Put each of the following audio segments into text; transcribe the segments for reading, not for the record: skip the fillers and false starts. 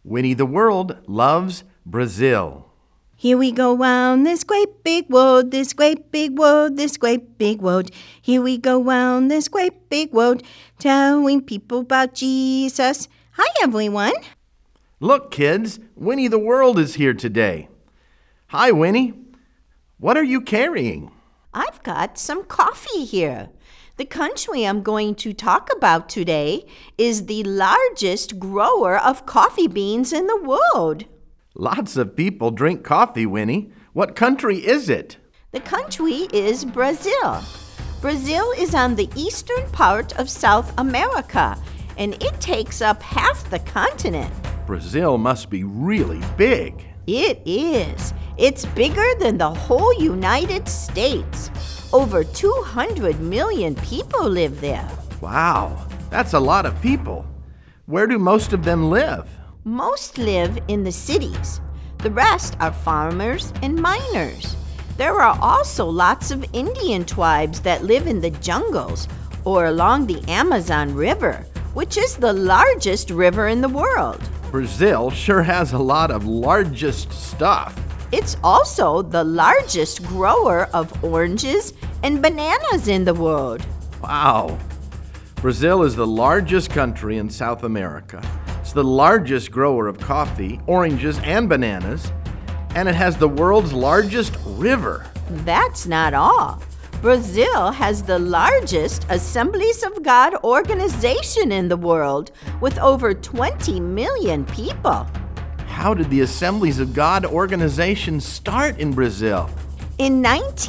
Winnie the World loves Brazil. Here we go round this great big world, this great big world, this great big world. Here we go round this great big world, telling people about Jesus. Hi, everyone. Look, kids, Winnie the World is here today. Hi, Winnie. What are you carrying? I've got some coffee here. The country I'm going to talk about today is the largest grower of coffee beans in the world. Lots of people drink coffee, Winnie. What country is it? The country is Brazil. Brazil is on the eastern part of South America, and it takes up half the continent. Brazil must be really big. It is. It's bigger than the whole United States. Over 200 million people live there. Wow, that's a lot of people. Where do most of them live? Most live in the cities. The rest are farmers and miners. There are also lots of Indian tribes that live in the jungles or along the Amazon River, which is the largest river in the world. Brazil sure has a lot of largest stuff. It's also the largest grower of oranges and bananas in the world. Wow. Brazil is the largest country in South America. It's the largest grower of coffee, oranges, and bananas, and it has the world's largest river. That's not all. Brazil has the largest Assemblies of God organization in the world, with over 20 million people. How did the Assemblies of God organization start in Brazil? In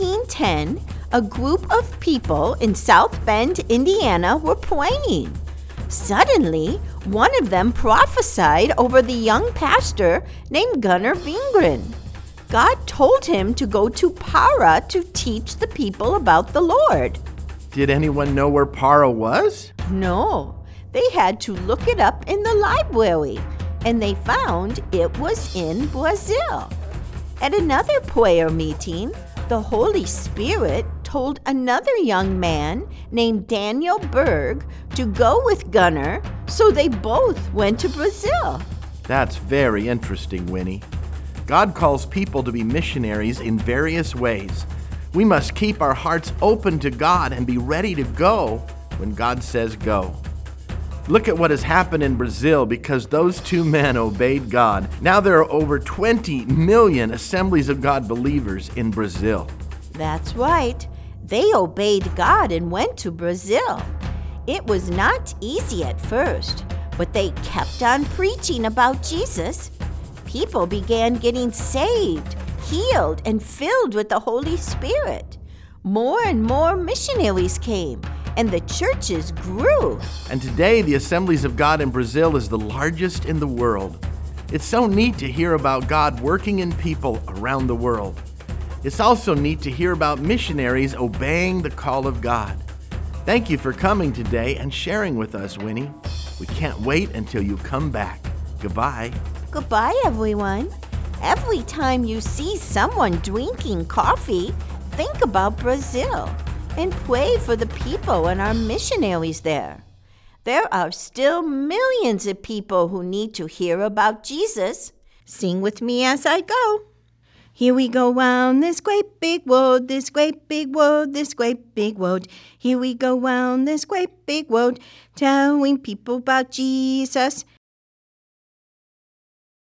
1910, a group of people in South Bend, Indiana, were praying. Suddenly, one of them prophesied over the young pastor named Gunnar Wingren. God told him to go to Para to teach the people about the Lord. Did anyone know where Para was? No, they had to look it up in the library, and they found it was in Brazil. At another prayer meeting, the Holy Spirit told another young man named Daniel Berg to go with Gunnar, so they both went to Brazil. That's very interesting, Winnie. God calls people to be missionaries in various ways. We must keep our hearts open to God and be ready to go when God says go. Look at what has happened in Brazil because those two men obeyed God. Now there are over 20 million Assemblies of God believers in Brazil. That's right. They obeyed God and went to Brazil. It was not easy at first, but they kept on preaching about Jesus. People began getting saved, healed, and filled with the Holy Spirit. More and more missionaries came, and the churches grew. And today, the Assemblies of God in Brazil is the largest in the world. It's so neat to hear about God working in people around the world. It's also neat to hear about missionaries obeying the call of God. Thank you for coming today and sharing with us, Winnie. We can't wait until you come back. Goodbye. Goodbye, everyone. Every time you see someone drinking coffee, think about Brazil and pray for the people and our missionaries there. There are still millions of people who need to hear about Jesus. Sing with me as I go. Here we go round this great big world, this great big world, this great big world. Here we go round this great big world, telling people about Jesus.